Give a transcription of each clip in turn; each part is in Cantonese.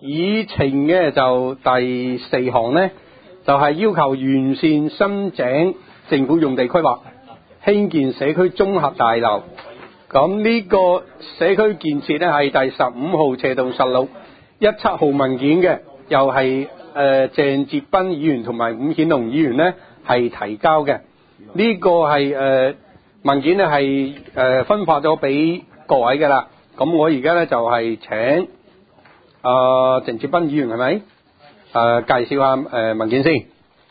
議程嘅就第4項呢，就係要求完善深井政府用地規劃，興建社區綜合大樓。咁呢個社區建設呢，係第15號斜道實錄17號文件嘅，又係鄭哲斌議員同埋伍顯龍議員呢係提交嘅。呢個係文件呢係分發咗俾各位嘅啦。咁我而家呢就係請鄭哲斌議員係咪介紹下文件先。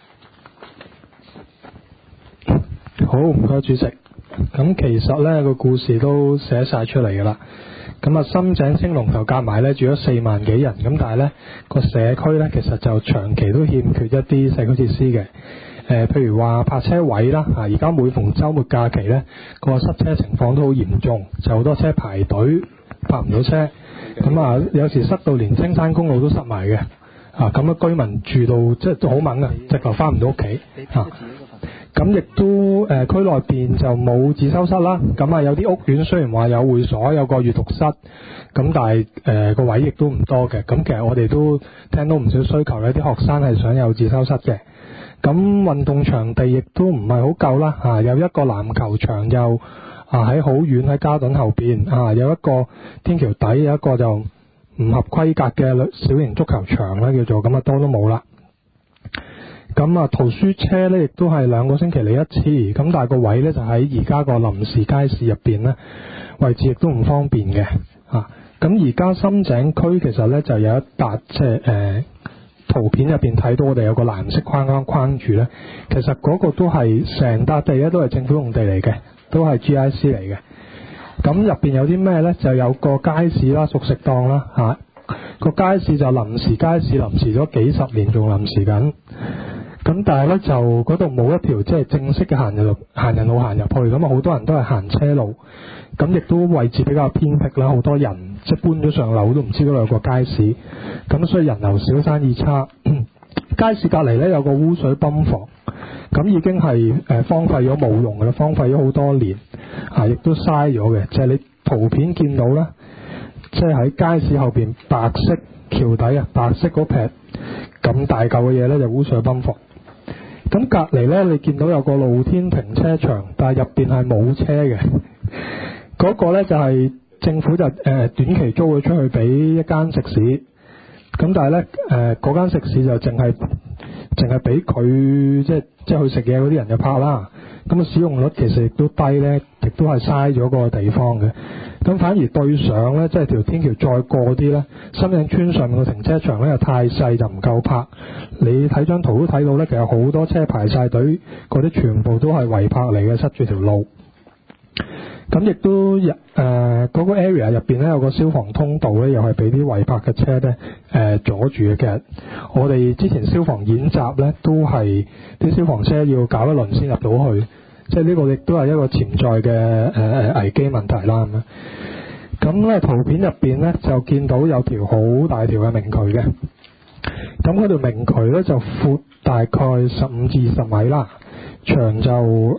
好，唔該主席。咁其實呢個故事都寫晒出嚟㗎啦。咁深井青龍頭夾埋呢住咗4萬幾人，咁但係呢個社區呢其實就長期都欠缺一啲社區設施嘅。譬如話泊車位啦，而家每逢週末假期呢個塞車情況都好嚴重，就好多車排隊泊唔到車。咁有時塞到連青山公路都塞埋嘅。咁居民住到即係都好猛啊，直頭翻唔到屋企。咁亦都區內邊就冇自修室啦。咁有啲屋苑雖然話有會所有個閱讀室，咁但係個位亦都唔多嘅。咁其實我哋都聽到唔少需求，有啲學生係想有自修室嘅。咁運動場地亦都唔係好夠啦。有一個籃球場又喺好遠喺嘉頓後邊。有一個天橋底有一個就唔合規格嘅小型足球場啦，叫做咁多都冇啦。咁圖書車呢亦都係2個星期嚟一次，咁但係個位呢就喺而家個臨時街市入邊呢，位置亦都唔方便嘅。咁而家深井區其實呢就有一笪即係圖片入邊睇到我哋有個藍色框框住呢，其實嗰個都係成笪地呢都係政府用地嚟嘅，都係 GIC 嚟嘅。咁入邊有啲咩呢？就有個街市啦、熟食檔啦。個街市就臨時街市，臨時咗幾十年仲臨時緊。咁但係呢，就嗰度冇一條即係正式嘅行人路行入去，咁好多人都係行車路，咁亦都位置比較偏僻啦，好多人即係搬咗上樓都唔知嗰度有個街市，咁所以人流少，生意差。街市隔離呢，有個污水泵房，咁已經係荒廢咗冇用嘅啦，荒廢咗好多年，亦都嘥咗嘅。即係你圖片見到啦，即係喺街市後邊白色橋底白色嗰撇咁大嚿嘅嘢呢，就污水泵房。咁隔離呢，你見到有個露天停車場，但係入邊係冇車嘅。嗰個呢，就係政府就短期租咗出去俾一間食肆。咁但係呢，嗰間食肆就淨係俾佢即係去食嘢嗰啲人就泊啦。咁使用率其實亦都低呢，亦都係嘥咗個地方嘅。咁反而對上呢，即係條天橋再過啲呢，深井村上面嘅停車場呢又太細，就唔夠泊。你睇張圖都睇到呢，其實好多車排晒隊，嗰啲全部都係違泊嚟嘅，塞住條路。咁亦都嗰個 area 入邊呢，有個消防通道呢，又係俾啲違泊嘅車呢阻住嘅。其實我哋之前消防演習呢，都係啲消防車要搞一輪先入到去，即係呢個亦都係一個潛在嘅危機問題啦。咁呢圖片入邊呢，就見到有條好大條嘅明渠嘅，咁嗰條明渠呢，就闊大概15至20米啦，長就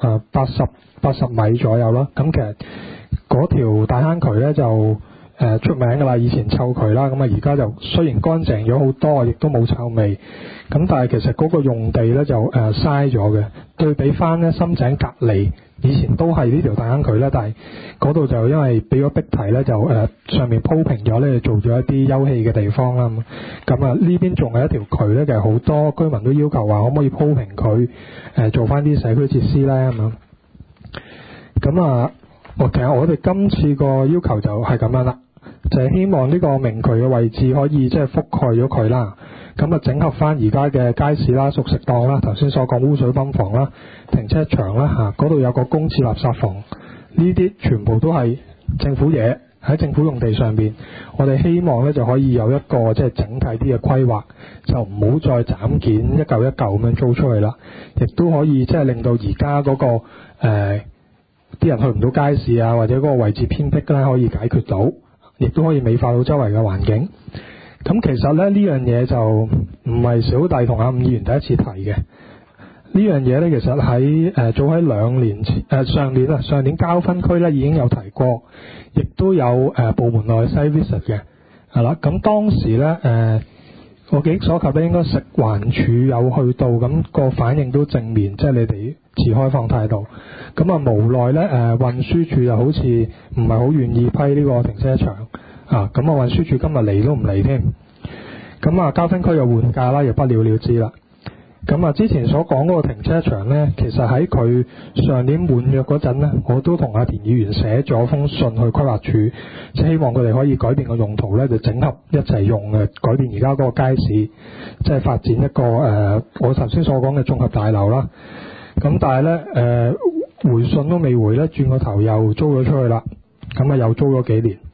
80米左右啦。咁其實嗰條大坑渠呢，就出名㗎啦，以前臭渠啦，咁而家就雖然乾淨咗好多，亦都冇臭味，咁但係其實嗰個用地呢，就嘥咗嘅。對比翻呢，深井隔離以前都係呢條大坑渠啦，但係嗰度就因為俾咗碧堤呢，就上面鋪平咗呢，做咗一啲休憩嘅地方啦。咁呢邊仲有一條渠呢，其實好多居民都要求話可唔可以鋪平佢，做翻啲社區設施呢。咁其實我哋今次個要求就係咁樣啦，就係希望呢個明渠嘅位置可以即係覆蓋咗佢啦。咁整合翻而家嘅街市啦、熟食檔啦、頭先所講污水泵房啦、停車場啦，嗰度有個公廁垃圾房，呢啲全部都係政府嘢，喺政府用地上邊。我哋希望呢就可以有一個即係整體啲嘅規劃，就唔好再斬件一嚿一嚿咁樣租出去啦，亦都可以即係令到而家嗰個啲人去唔到街市啊，或者嗰個位置偏僻咧，可以解決到，亦都可以美化到周圍嘅環境。咁其實咧呢樣嘢就唔係小弟同阿伍議員第一次提嘅。呢樣嘢呢，其實喺早喺2年前上年交分區呢已經有提過，亦都有部門內 site visit 嘅。 係啦。咁當時咧我記憶所及咧，應該食環署有去到，咁個反應都正面，即係你哋持開放態度。咁啊無奈咧運輸署又好似唔係好願意批呢個停車場啊。咁啊運輸署今日嚟都唔嚟添。咁啊交通區又換屆啦，又不了了之啦。咁啊之前所講嗰個停車場咧，其實喺佢上年滿約嗰陣咧，我都同阿田議員寫咗封信去規劃署，即係希望佢哋可以改變個用途咧，就整合一齊用嘅，改變而家嗰個街市，即係發展一個我頭先所講嘅綜合大樓啦。咁但係咧回信都未回咧，轉個頭又租咗出去啦。咁啊又租咗幾年。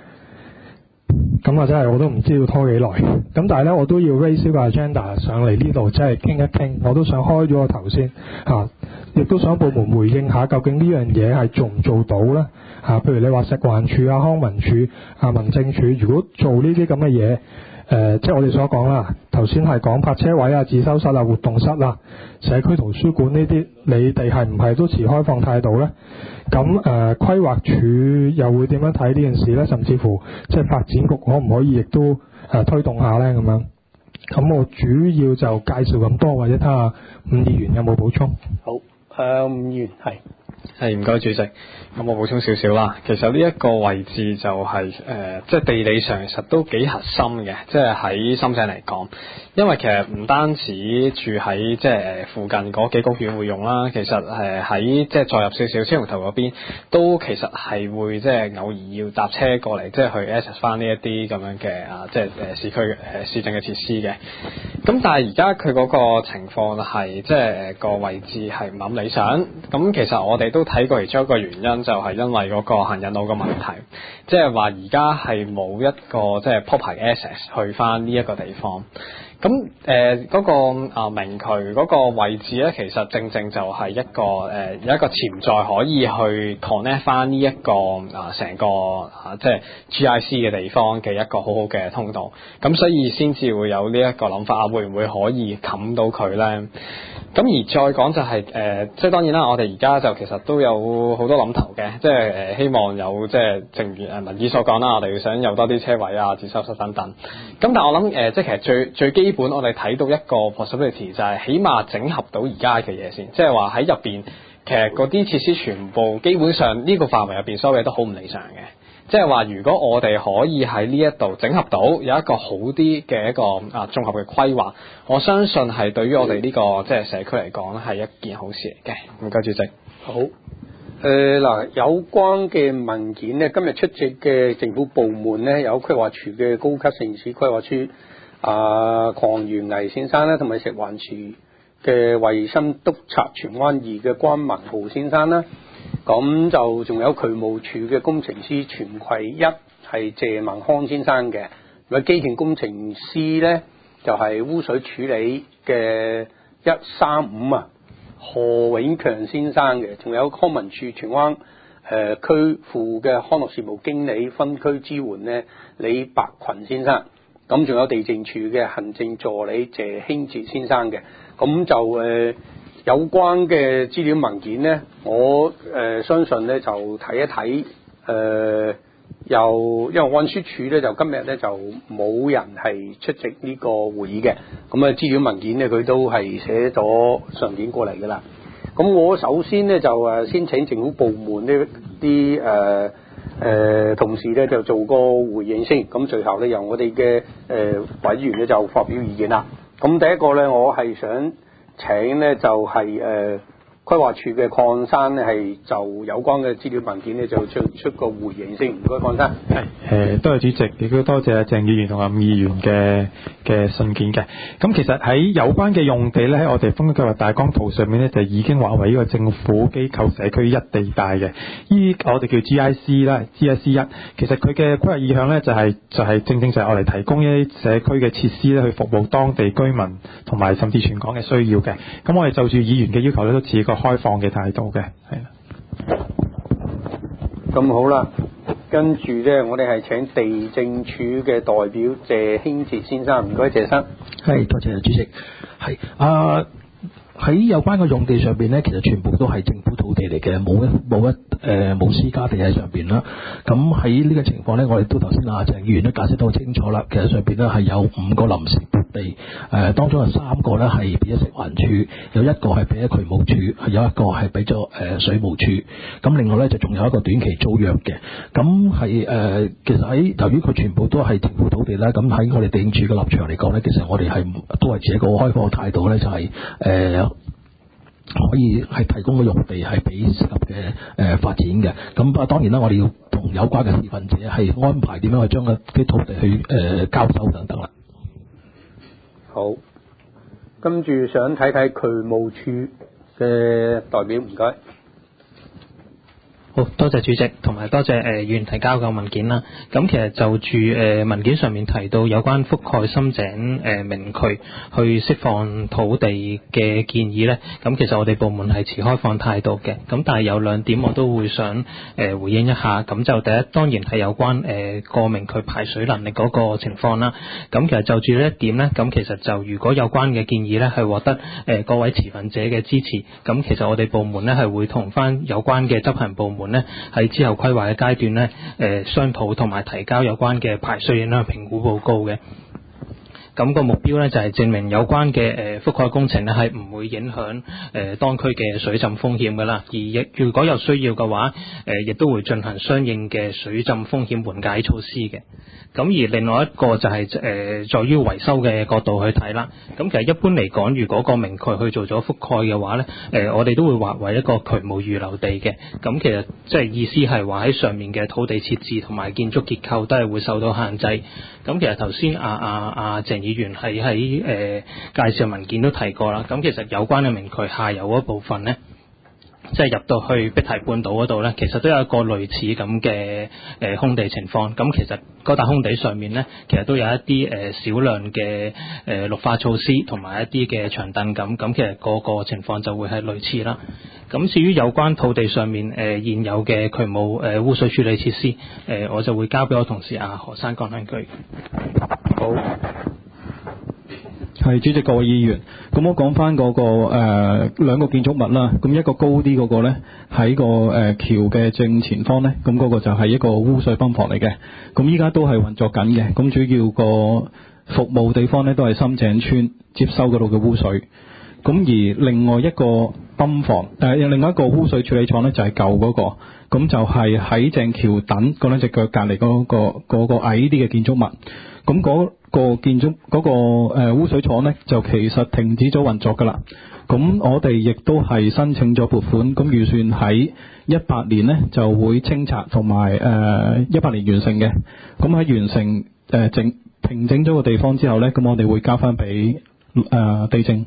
咁啊，真係我都唔知要拖幾耐。咁但係咧，我都要 raise 個 agenda 上嚟呢度，即係傾一傾。我都想開咗個頭先嚇，亦都想部門回應下，究竟呢樣嘢係做唔做到咧嚇？譬如你話食環署啊、康文署啊、民政署，如果做呢啲咁嘅嘢，即係我哋所講啦，頭先係講泊車位啊、自修室啊、活動室啊、社區圖書館呢啲，你哋係唔係都持開放態度咧？咁規劃署又會點樣睇呢件事咧？甚至乎即係發展局可唔可以亦都推動下咧咁樣？咁我主要就介紹咁多，或者睇下伍議員有冇補充？ 好，伍議員係唔該主席。咁我補充少少啦。其實呢一個位置就係即係地理上其實都幾核心嘅，即係喺深井嚟講。因為其實唔單止住喺即係附近嗰幾個屋苑會用啦，其實喺即係再入少少青龍頭嗰邊，都其實係會即係偶爾要搭車過嚟，即係去 access 翻呢一啲咁樣嘅即係市區市政嘅設施嘅。咁但係而家佢嗰個情況係即係個位置係唔咁理想。咁其實我哋都睇過其中一個原因，就係因為嗰個行人路嘅問題，即係話而家係冇一個即係 proper access 去翻呢一個地方。咁嗰個明渠嗰個位置咧，其實正正就係一個有一個潛在可以去 connect 翻呢一個成個即係 GIC 嘅地方嘅一個好好嘅通道。咁所以先至會有呢一個諗法，會唔會可以冚到佢咧？咁而再講就係即係當然啦，我哋而家就其實都有好多諗頭嘅，即係希望有即係正如民意所講啦，我哋想有多啲車位啊、自修室等等。咁但係我諗即係其實最基本，我哋睇到一個 possibility 就係起碼整合到而家嘅嘢先，即係話喺入邊其實嗰啲設施全部基本上呢個範圍入邊所有嘢都好唔理想嘅。即係話，如果我哋可以喺呢一度整合到有一個好啲嘅一個綜合嘅規劃，我相信係對於我哋呢個即係社區嚟講係一件好事嚟嘅。唔該，主席。 好。嗱，有關嘅文件呢，今日出席嘅政府部門呢，有規劃署嘅高級城市規劃署鄺元毅先生啦，同埋食環署嘅衛生督察荃灣2嘅關文浩先生啦。咁就仲有渠務署嘅工程師全葵一係謝文康先生嘅，咁基建工程師呢，就係污水處理嘅135何永強先生嘅，仲有康文署荃灣區副嘅康樂事務經理分區支援呢李白群先生，咁仲有地政署嘅行政助理謝興哲先生嘅，咁就有關嘅資料文件呢，我相信呢就睇一睇，因為運輸署呢，就今日呢就冇人係出席呢個會議嘅，咁資料文件呢，佢都係寫咗上件過嚟㗎啦。咁我首先呢，就先請政府部門呢啲同事呢，就做個回應先，咁最後呢，由我哋嘅委員呢，就發表意見啦。咁第一個呢，我係想請呢就係規劃署嘅鄺生呢，係就有關嘅資料文件呢，就出個回應先。唔該，鄺生。 係多謝主席，亦都多謝鄭議員同伍議員嘅信件嘅。咁其實喺有關嘅用地咧，喺我哋風區計劃大綱圖上面咧，就已經劃為呢個政府機構社區一地帶嘅。依我哋叫 GIC 啦，GIC 1。其實佢嘅規劃意向咧，就係正正就係我哋提供一啲社區嘅設施咧，去服務當地居民同埋甚至全港嘅需要嘅。咁我哋就住議員嘅要求咧，都持一個開放嘅態度嘅，係啦。 咁好啦。跟住呢，我哋係請地政署嘅代表謝興哲先生，唔該謝生。 係，多謝主席。係喺有關嘅用地上邊咧，其實全部都係政府土地嚟嘅，冇私家地喺上邊啦。咁喺呢個情況咧，我哋都頭先鄭議員都解釋得好清楚啦。其實上邊咧係有5個臨時撥地，當中有3個咧係俾咗食環署，有1個係俾咗渠務署，有1個係俾咗水務署。咁另外咧就仲有一個短期租約嘅。咁係其實喺由於佢全部都係政府土地啦，咁喺我哋地政署嘅立場嚟講咧，其實我哋都係持一個開放嘅態度咧，就係可以係提供個用地係俾適合嘅發展嘅。咁當然啦，我哋要同有關嘅持份者係安排點樣去將啲土地去交收等等啦。 好，跟住想睇睇渠務處嘅代表，唔該。 好多謝主席，同埋多謝議員提交嘅文件啦。咁其實就住文件上面提到有關覆蓋深井明渠去釋放土地嘅建議呢，咁其實我哋部門係持開放態度嘅。咁但係有2點我都會想回應一下。咁就第一，當然係有關個明渠排水能力嗰個情況啦。咁其實就住呢一點呢，咁其實就如果有關嘅建議呢係獲得各位持份者嘅支持，咁其實我哋部門呢係會同翻有關嘅執行部門呢喺之後規劃嘅階段呢商討同埋提交有關嘅排水影響評估報告嘅。咁個目標呢，就係證明有關嘅覆蓋工程呢係唔會影響當區嘅水浸風險㗎啦，而亦如果有需要嘅話，亦都會進行相應嘅水浸風險緩解措施嘅。咁而另外一個就係在於維修嘅角度去睇啦。咁其實一般嚟講，如果個明渠去做咗覆蓋嘅話呢，我哋都會劃為一個渠務預留地嘅。咁其實即係意思係話喺上面嘅土地設置同埋建築結構都係會受到限制。咁其實頭先鄭議員喺介紹文件都提過啦。咁其實有關嘅明渠下游嗰部分呢，即係入到去碧堤半島嗰度呢，其實都有一個類似咁嘅空地情況。咁其實嗰笪空地上面呢，其實都有一啲少量嘅綠化措施同埋一啲嘅長凳咁其實個情況就會係類似啦。咁至於有關土地上面現有嘅渠務污水處理設施，我就會交俾我同事何生講兩句。 好。 係主席，各位議員，咁我講翻嗰個兩個建築物啦。咁一個高啲嗰個呢，喺個橋嘅正前方呢，咁嗰個就係一個污水泵房嚟嘅。咁依家都係運作緊嘅。咁主要個服務地方呢，都係深井村接收嗰度嘅污水。咁而另外一個泵房，另外一個污水處理廠呢，就係舊嗰個。咁就係喺正橋墩嗰兩隻腳隔離嗰個矮啲嘅建築物。咁嗰個建築嗰個污水廠呢，就其實停止咗運作㗎啦。咁我哋亦都係申請咗撥款，咁預算喺18年呢就會清拆同埋18年完成嘅。咁喺完成平整咗個地方之後呢，咁我哋會交翻俾地政。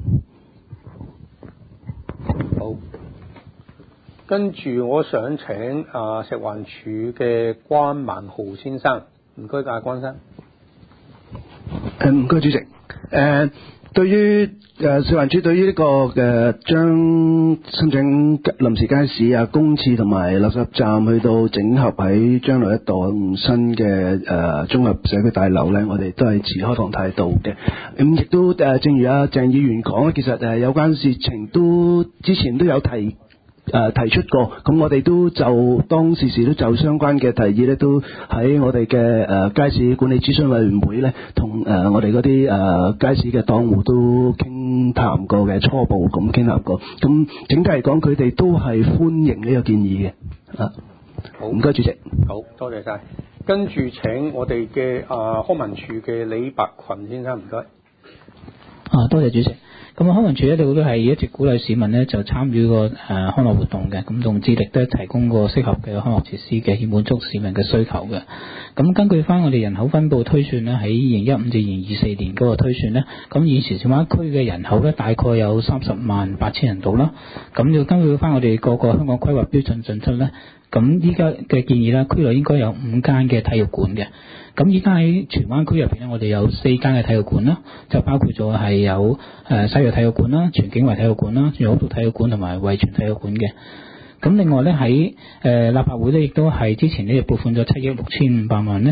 好，跟住我想請食環署嘅關萬豪先生，唔該關生。 唔該主席。對於食環署對於呢個將深井臨時街市公廁同埋垃圾站去到整合喺將來一棟新嘅綜合社區大樓呢，我哋都係持開放態度嘅。咁亦都正如鄭議員講，其實有關事情都之前都有提出過，咁我哋都就當時都就相關嘅提議呢，都喺我哋嘅街市管理諮詢委員會呢，同我哋嗰啲街市嘅檔戶都傾談過嘅，初步咁傾談過。咁整體嚟講，佢哋都係歡迎呢個建議嘅。 好， 唔該主席。 好多謝晒。跟住請我哋嘅康文署嘅李白群先生，唔該。 多謝主席。咁康文署一路都係一直鼓勵市民呢就參與個康樂活動嘅，咁同致力都提供個適合嘅康樂設施嘅，以滿足市民嘅需求嘅。咁根據翻我哋人口分佈推算呢，喺2015至2024年嗰個推算呢，咁現時小灣區嘅人口呢大概有30萬8千人度啦。咁要根據翻我哋個香港規劃標準準則呢，咁依家嘅建議呢，區內應該有5間嘅體育館嘅。咁依家喺荃灣區入邊呢，我哋有4間嘅體育館啦，就包括咗係有西躍體育館啦、荃景圍體育館啦、仲有好多體育館同埋惠荃體育館嘅。咁另外呢，喺立法會呢，亦都係之前呢撥款咗7億6千5百萬呢，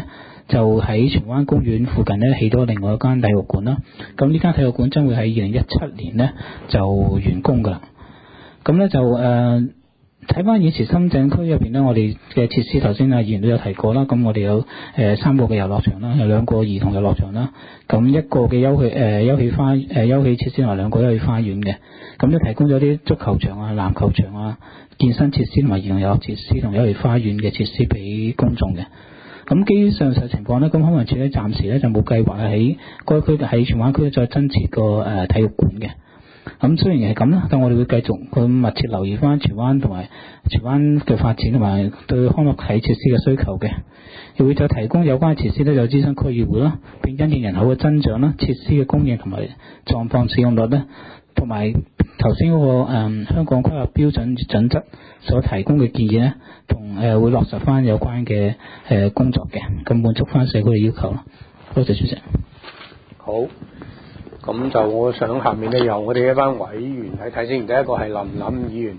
就喺荃灣公園附近咧起多另外一間體育館啦。咁呢間體育館將會喺2017年咧就完工㗎啦。咁咧就睇翻以前深井區入邊咧，我哋嘅設施頭先議員都有提過啦。咁我哋有3個嘅遊樂場啦，有2個兒童遊樂場啦，咁1個嘅休憩設施同埋2個休憩花園嘅。咁都提供咗啲足球場啊、籃球場啊、健身設施同埋兒童遊樂設施同休憩花園嘅設施俾公眾嘅。咁基於上述情況咧，咁康文署咧暫時咧就冇計劃喺該區喺荃灣區再增設個體育館嘅。咁雖然係咁啦，但我哋會繼續去密切留意翻荃灣同埋荃灣嘅發展同埋對康樂體設施嘅需求嘅，亦會再提供有關設施咧，就諮詢區議會啦，並因應人口嘅增長啦、設施嘅供應同埋狀況使用率咧，同埋頭先嗰個香港規劃標準則所提供嘅建議咧，同會落實翻有關嘅工作嘅，咁滿足翻社區嘅要求咯。多謝主席。 好。咁就我想下面咧由我哋一班委員睇睇先，第一個係林琳議員。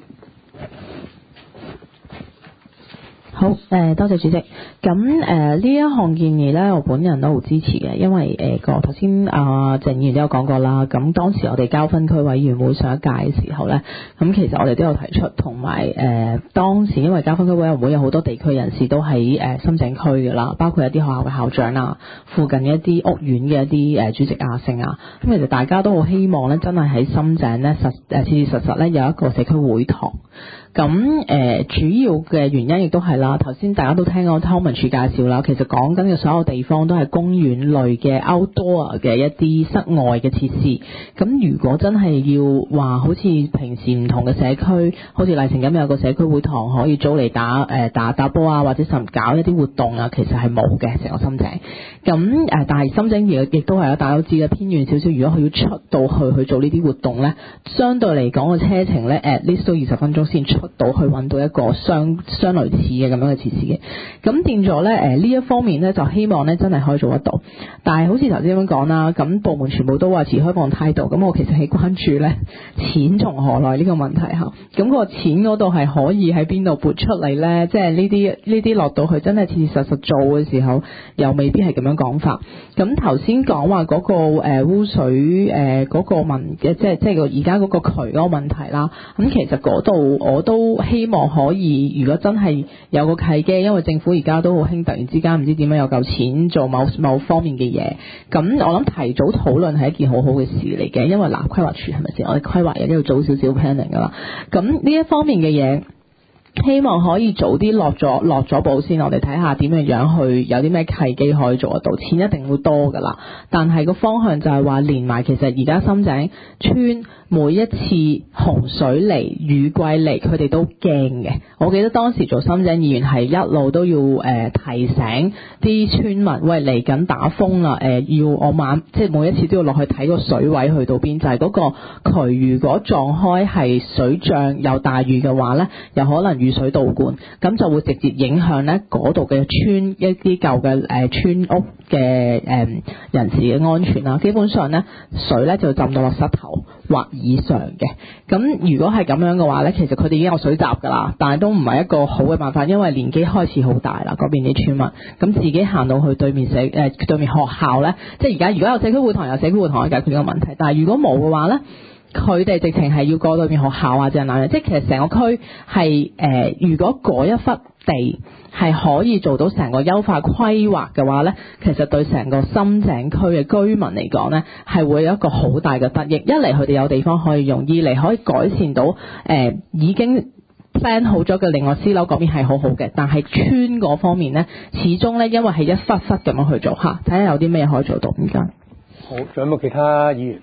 好，多謝主席。咁呢一項建議呢，我本人都好支持嘅，因為頭先鄭議員都有講過啦。咁當時我哋交分區委員會上一屆嘅時候呢，咁其實我哋都有提出，同埋當時因為交分區委員會有好多地區人士都喺深井區㗎啦，包括一啲學校嘅校長啊，附近一啲屋苑嘅一啲主席啊、姓啊，咁其實大家都好希望呢，真係喺深井呢切切實實呢有一個社區會堂。咁主要嘅原因亦都係啦，頭先大家都聽過康文署介紹啦，其實講緊嘅所有地方都係公園類嘅 outdoor 嘅一啲室外嘅設施。咁如果真係要話好似平時唔同嘅社區，好似麗城咁有個社區會堂可以租嚟打波啊，或者甚至搞一啲活動啊，其實係冇嘅成個深井。咁但係深井亦都係大家都知嘅偏遠少少，如果佢要出到去做呢啲活動咧，相對嚟講個車程咧 at least 都20分鐘先出到去揾到一個相類似嘅咁樣嘅設施嘅。咁變咗咧呢一方面咧就希望咧真係可以做得到。但係好似頭先咁講啦，咁部門全部都話持開放態度，咁我其實係關注咧錢從何來呢個問題嚇。咁個錢嗰度係可以喺邊度撥出嚟咧？即係呢啲落到去真係切切實實做嘅時候，又未必係咁樣講法。咁頭先講話嗰個污水嗰個即係個而家嗰個渠嗰個問題啦。咁其實嗰度我都希望可以，如果真係有個契機，因為政府而家都好興突然之間唔知點樣有嚿錢做某方面嘅嘢。咁我諗提早討論係一件好好嘅事嚟嘅，因為規劃署係咪先？我哋規劃又要早少少 planning 噶啦。咁呢一方面嘅嘢，希望可以早啲落咗步先，我哋睇下點樣去有啲咩契機可以做得到。錢一定會多噶啦，但係個方向就係話連埋，其實而家深井村每一次洪水嚟、雨季嚟，佢哋都驚嘅。我記得當時做深井議員係一路都要提醒啲村民，喂，嚟緊打風啦，要我即係每一次都要落去睇個水位去到邊，就係嗰個渠如果撞開係水漲有大雨嘅話呢，有可能雨水倒灌，咁就會直接影響呢嗰度嘅村一啲舊嘅村屋嘅人士嘅安全啦。基本上呢，水呢就浸到落膝頭或以上嘅。咁如果係咁樣嘅話呢，其實佢哋已經有水閘噶啦，但係都唔係一個好嘅辦法，因為年紀開始好大啦，嗰邊啲村民，咁自己行到去對面學校呢，即係而家如果有社區會堂，有社區會堂可以解決呢個問題，但係如果冇嘅話呢，佢哋直情係要過對面學校啊，即係其實成個區係如果嗰一忽地係可以做到成個優化規劃嘅話呢，其實對成個深井區嘅居民嚟講呢，係會有一個好大嘅得益。一嚟佢哋有地方可以用，二嚟可以改善到已經 plan 好咗嘅另外私樓嗰邊係好好嘅，但係村嗰方面呢，始終呢，因為係一忽忽咁樣去做嚇，睇下有啲咩可以做到。唔該。 好，仲有冇其他議員？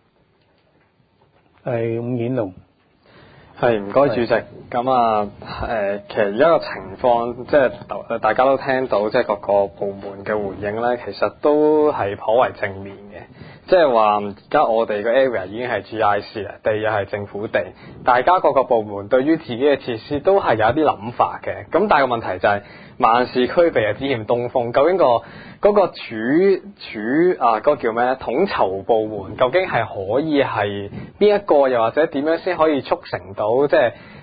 係伍顯龍。 係，唔該主席。咁啊其實而家個情況，即係大家都聽到，即係各個部門嘅回應咧，其實都係頗為正面嘅。即係話而家我哋個 area 已經係 GIC 啦，地又係政府地，大家各個部門對於自己嘅設施都係有一啲諗法嘅。咁但係個問題就係萬事俱備啊，只欠東風。究竟嗰個嗰個叫咩統籌部門究竟係可以係邊一個，又或者點樣先可以促成到即係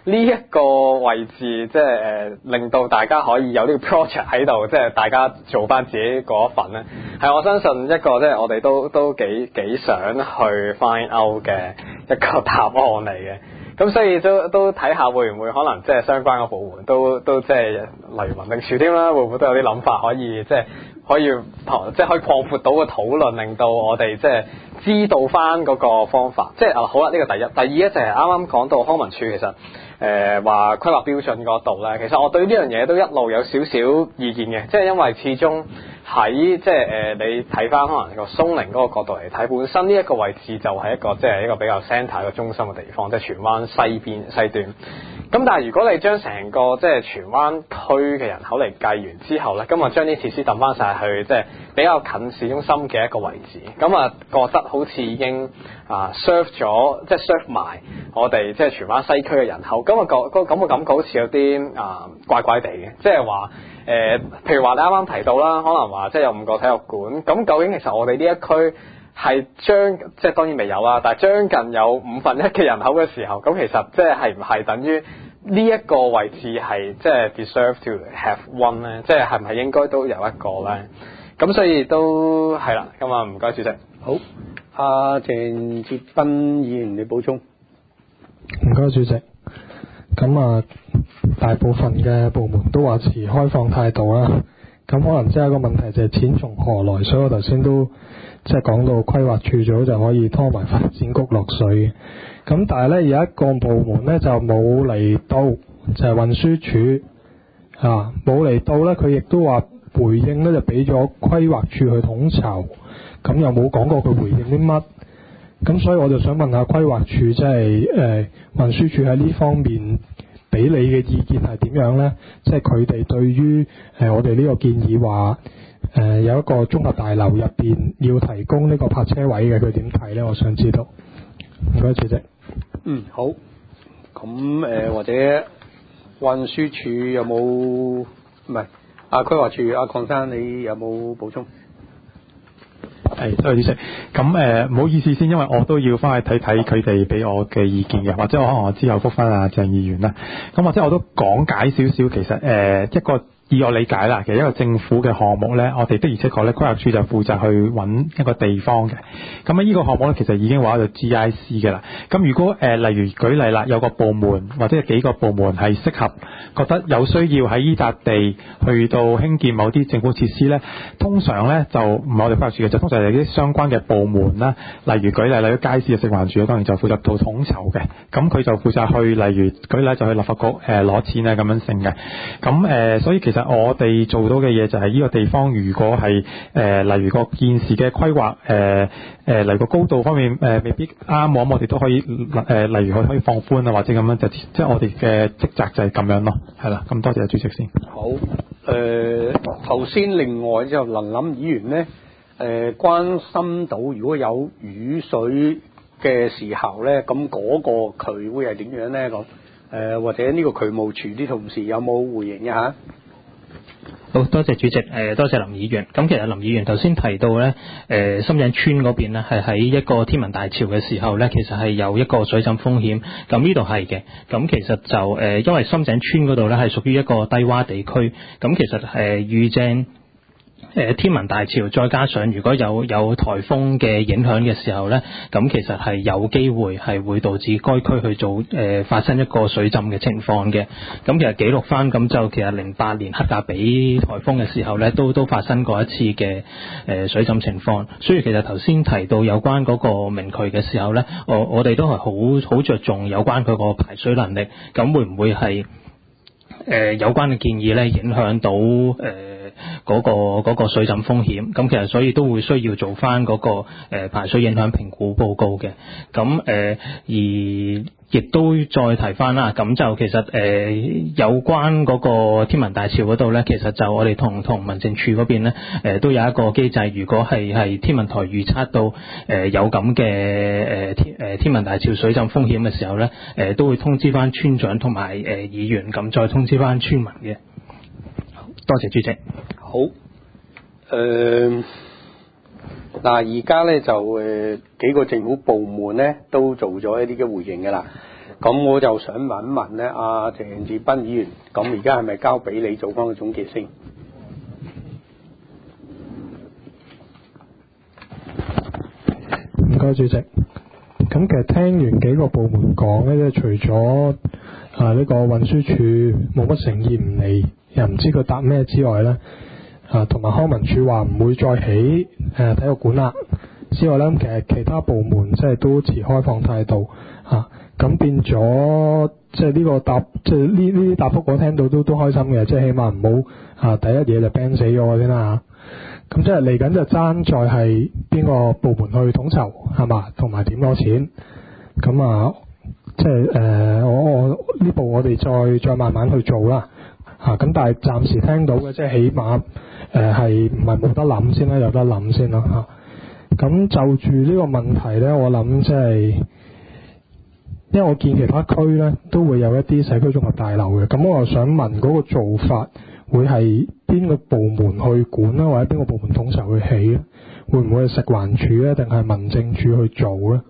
呢一個位置即係令到大家可以有呢個 project 喺度，即係大家做翻自己嗰一份咧，係我相信一個即係我哋都幾想去 find out 嘅一個答案嚟嘅。咁所以都睇下會唔會可能即係相關嘅部門都即係例如民政處添啦，會唔會都有啲諗法可以即係可以擴闊到個討論，令到我哋即係知道翻嗰個方法。即係好啦，呢個第一。第二咧就係啱啱講到康文署其實話規劃標準嗰度咧，其實我對呢樣嘢都一路有少少意見嘅，即係因為始終喺即係你睇翻可能個松齡嗰個角度嚟睇，本身呢一個位置就係一個即係一個比較 centre 嘅中心嘅地方，即係荃灣西端。咁但係如果你將成個即係荃灣區嘅人口嚟計完之後咧，咁啊將啲設施抌翻晒去即係比較近市中心嘅一個位置，咁啊覺得好似已經serve 咗，即係 serve 埋我哋即係荃灣西區嘅人口，咁啊個感覺好似有啲怪怪地嘅，即係話譬如話你啱啱提到啦，可能話即係有5個體育館，咁究竟其實我哋呢一區係即係當然未有啦，但係將近有1/5嘅人口嘅時候，咁其實即係唔係等於呢一個位置係即係 deserve to have one 咧？即係係唔係應該都有一個咧？咁所以都係啦，咁啊唔該主席。 好，阿鄭哲斌議員你補充。 唔該主席。咁啊，大部分嘅部門都話持開放態度啦。咁可能即係一個問題就係錢從何來，所以我頭先都即係講到規劃處咗就可以拖埋發展局落水。咁但係咧有一個部門咧就冇嚟到，就係運輸署冇嚟到咧，佢亦都話回應咧就俾咗規劃處去統籌，咁又冇講過佢回應啲乜。咁所以我就想問下規劃處，即係運輸署喺呢方面俾你嘅意見係點樣咧？即係佢哋對於我哋呢個建議話有一個綜合大樓入邊要提供呢個泊車位嘅，佢點睇咧？我想知道。唔該主席。 好。咁或者運輸署有冇唔係規劃處阿鄺生你有冇補充？ 係，多謝主席。咁唔好意思先，因為我都要翻去睇睇佢哋俾我嘅意見嘅，或者可能我之後覆翻阿鄭議員啦。咁或者我都講解少少，其實一個以我理解啦，其實一個政府嘅項目咧，我哋的而且確咧，規劃署就負責去揾一個地方嘅。咁呢個項目咧，其實已經話咗 GIC 嘅啦。咁如果例如舉例啦，有個部門或者幾個部門係適合，覺得有需要喺依笪地去到興建某啲政府設施咧，通常咧就唔係我哋規劃署嘅，就通常係啲相關嘅部門啦。例如舉例，例如街市嘅食環署當然就負責做統籌嘅，咁佢就負責去，例如舉例就去立法局攞錢啊咁樣成嘅。咁所以其實我哋做到嘅嘢就係呢個地方，如果係例如個現時嘅規劃例如個高度方面未必啱我哋都可以例如可以放寬啊，或者咁樣即係我哋嘅職責就係咁樣咯，係啦。咁多謝主席先。 好，頭先另外就林議員咧關心到如果有雨水嘅時候咧，咁嗰個渠會係點樣咧？咁或者呢個渠務處啲同事有冇回應一下？ 好，多謝主席，多謝林議員。咁其實林議員頭先提到咧，深井村嗰邊咧係喺一個天文大潮嘅時候咧，其實係有一個水浸風險。咁呢度係嘅。咁其實就因為深井村嗰度咧係屬於一個低洼地區，咁其實遇正天文大潮，再加上如果有颱風嘅影響嘅時候咧，咁其實係有機會係會導致該區去做發生一個水浸嘅情況嘅。咁其實記錄翻，咁就其實08年黑格比颱風嘅時候咧，都發生過一次嘅水浸情況。所以其實頭先提到有關嗰個明渠嘅時候咧，我哋都係好着重有關佢個排水能力。咁會唔會係有關嘅建議咧影響到嗰個水浸風險？咁其實所以都會需要做翻嗰個排水影響評估報告嘅。咁而亦都再提翻啦，咁就其實有關嗰個天文大潮嗰度咧，其實就我哋同民政處嗰邊咧都有一個機制，如果係天文台預測到有咁嘅天文大潮水浸風險嘅時候咧，都會通知翻村長同埋議員，咁再通知翻村民嘅。多謝主席。 好，而家咧就幾個政府部門咧都做咗一啲嘅回應㗎啦。 咁我就想問一問咧，阿鄭志斌議員，咁而家係咪交俾你做翻個總結先？ 唔該，主席。咁其實聽完幾個部門講咧，即係除咗呢個運輸署冇乜誠意唔嚟，又唔知佢答咩之外咧，同埋康文署話唔會再起體育館啦之外咧，其實其他部門即係都持開放態度咁變咗即係呢個答，即係呢啲答覆我聽到都開心嘅，即係起碼唔好第一嘢就 ban 死咗我先啦咁即係嚟緊就爭在係邊個部門去統籌係嘛，同埋點攞錢咁即係我呢步我哋再慢慢去做啦咁但係暫時聽到嘅即係起碼係唔係冇得諗先啦，有得諗先啦咁就住呢個問題咧，我諗即係因為我見其他區咧都會有一啲社區綜合大樓嘅，咁我又想問嗰個做法會係邊個部門去管啦，或者邊個部門統籌去起咧？會唔會係食環署咧，定係民政處去做咧？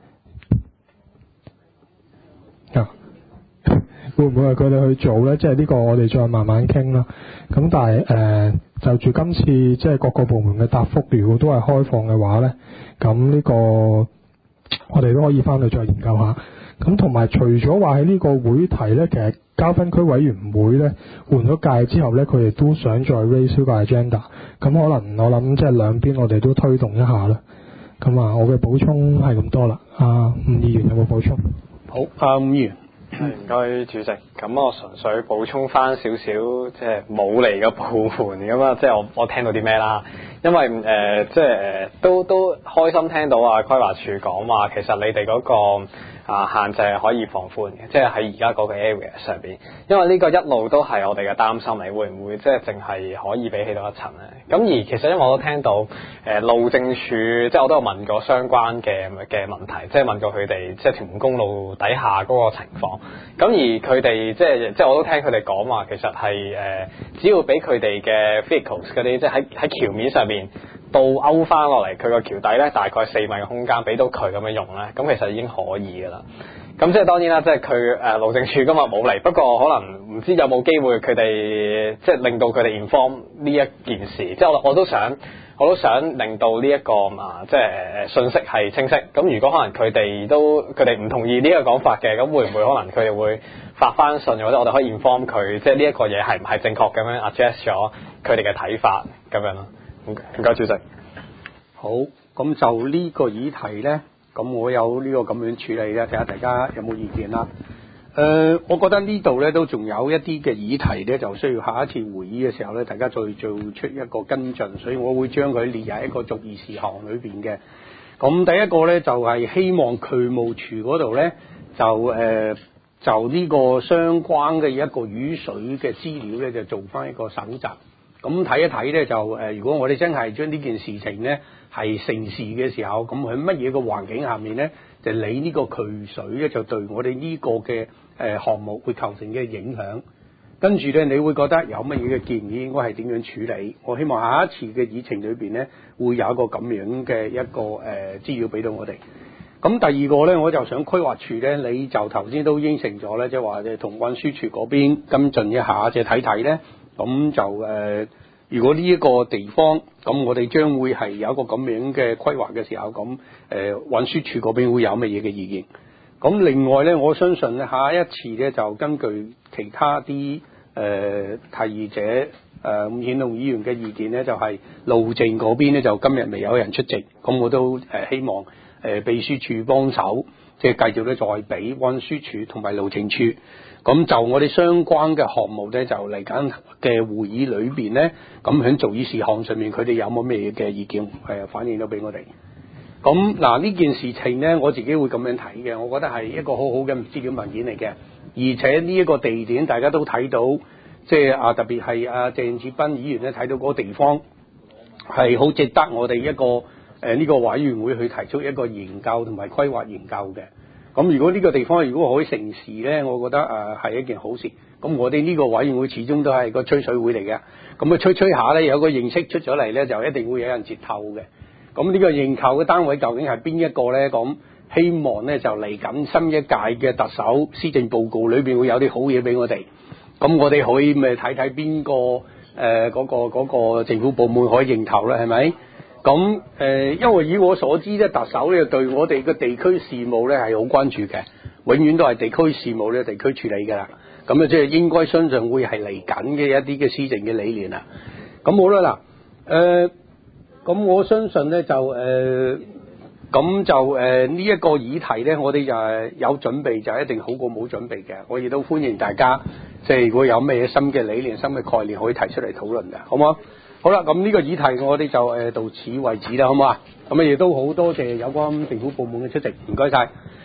會唔會係佢哋去做咧？即係呢個我哋再慢慢傾啦。咁但係就住今次即係各個部門嘅答覆，如果都係開放嘅話咧，咁呢個我哋都可以翻去再研究下。咁同埋除咗話喺呢個會題咧，其實交分區委員會咧換咗屆之後咧，佢哋都想再 raise 個 agenda。咁可能我諗即係兩邊我哋都推動一下啦。咁我嘅補充係咁多啦。伍議員有冇補充？ 好，伍議員。 唔該主席，咁我純粹補充翻少少，即係冇嚟嘅部門咁即係我聽到啲咩啦。因為即係都開心聽到規劃署講話，其實你哋嗰個限制係可以放寬嘅，即係喺而家嗰個 area 上邊。因為呢個一路都係我哋嘅擔心，你會唔會即係淨係可以俾起到一層咧？咁而其實因為我都聽到路政署，即係我都有問過相關嘅問題，即係問過佢哋即係屯門公路底下嗰個情況。咁而佢哋即係我都聽佢哋講話，其實係只要俾佢哋嘅 vehicles 嗰啲，即係喺橋面上面倒勾翻落嚟，佢個橋底咧大概4米嘅空間，俾到佢咁樣用咧，咁其實已經可以㗎啦。咁即係當然啦，即係佢路政署今日冇嚟，不過可能唔知有冇機會佢哋即係令到佢哋 inform 呢一件事，即係我都想令到呢一個即係信息係清晰。咁如果可能佢哋唔同意呢個講法嘅，咁會唔會可能佢哋會發翻信，或者我哋可以 inform 佢，即係呢一個嘢係唔係正確咁樣 adjust 咗佢哋嘅睇法咁樣咯？唔該主席。 好，咁就呢個議題咧，咁我有呢個咁樣處理咧，睇下大家有冇意見啦。我覺得呢度咧都仲有一啲嘅議題咧，就需要下一次會議嘅時候咧，大家再做出一個跟進，所以我會將佢列入一個逐議事項裏邊嘅。咁第一個咧就係希望渠務署嗰度咧就呢個相關嘅一個雨水嘅資料咧，就做翻一個搜集。咁睇一睇咧，就如果我哋真係將呢件事情咧係成事嘅時候，咁喺乜嘢嘅環境下面咧，就理呢個渠水咧，就對我哋呢個嘅項目會構成嘅影響。跟住咧，你會覺得有乜嘢嘅建議應該係點樣處理？我希望下一次嘅議程裏邊咧，會有一個咁樣嘅一個資料俾到我哋。咁第二個咧，我就想規劃處咧，你就頭先都應承咗咧，即係話同運輸署嗰邊跟進一下，即係睇睇咧。咁就如果呢一個地方，咁我哋將會係有一個咁樣嘅規劃嘅時候，咁運輸署嗰邊會有乜嘢嘅意見？咁另外咧，我相信咧下一次咧就根據其他啲提議者伍顯龍議員嘅意見咧，就係路政嗰邊咧就今日未有人出席，咁我都希望秘書處幫手，即係繼續咧再俾運輸署同埋路政處。咁就我哋相關嘅項目咧，就嚟緊嘅會議裏邊咧，咁喺做議事項上面，佢哋有冇咩嘅意見反映到俾我哋？咁嗱呢件事情咧，我自己會咁樣睇嘅，我覺得係一個好好嘅資料文件嚟嘅，而且呢一個地點大家都睇到，即係特別係鄭志斌議員咧睇到嗰個地方係好值得我哋一個呢個委員會去提出一個研究同埋規劃研究嘅。咁如果呢個地方如果可以成事咧，我覺得係一件好事。咁我哋呢個委員會始終都係個吹水會嚟嘅，咁吹下咧有個認識出咗嚟咧，就一定會有人折透嘅。咁呢個認購嘅單位究竟係邊一個咧？咁希望咧就嚟緊新一屆嘅特首施政報告裏邊會有啲好嘢俾我哋。咁我哋可以咪睇睇邊個嗰個政府部門可以認頭咧，係咪？咁因為以我所知咧，特首咧對我哋嘅地區事務咧係好關注嘅，永遠都係地區事務咧地區處理㗎啦。咁啊，即係應該相信會係嚟緊嘅一啲嘅施政嘅理念啦。咁好啦，嗱，咁我相信咧就呢一個議題咧，我哋就係有準備就一定好過冇準備嘅。我亦都歡迎大家，即係如果有咩新嘅理念、新嘅概念，可以提出嚟討論嘅，好唔好？好啦，咁呢個議題我哋就到此為止啦，好唔好啊？咁啊，亦都好多謝有關政府部門嘅出席，唔該晒。